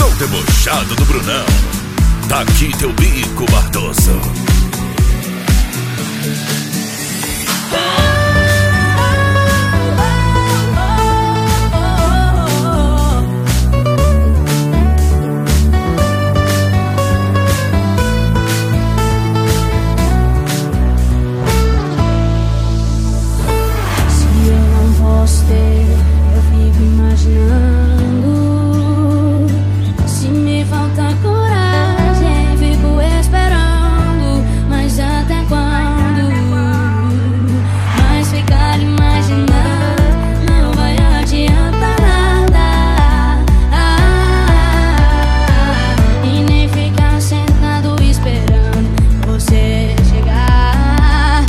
o debochado do Brunão. Tá aqui teu bico, Bardoso. Eu fico imaginando. Se me falta coragem, fico esperando. Mas até quando? Mas ficar imaginando não vai adiantar nada. E nem ficar sentado esperando você chegar.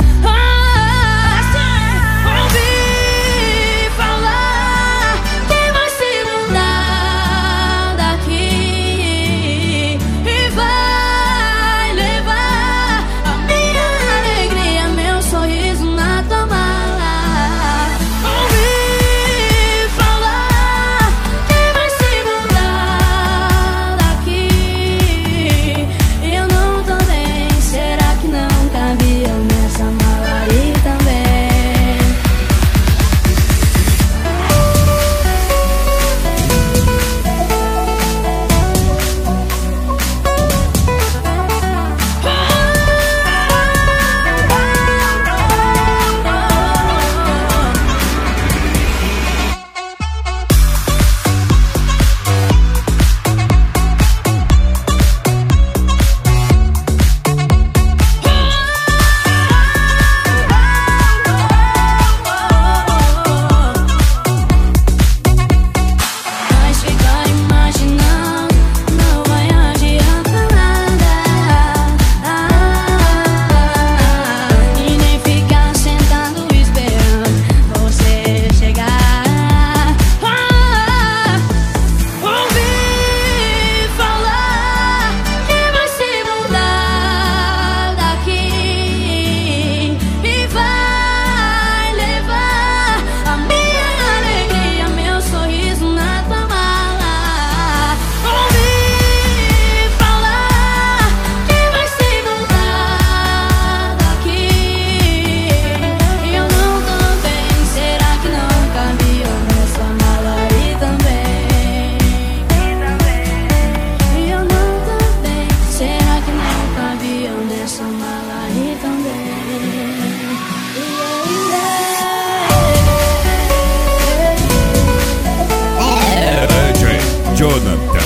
Jonathan.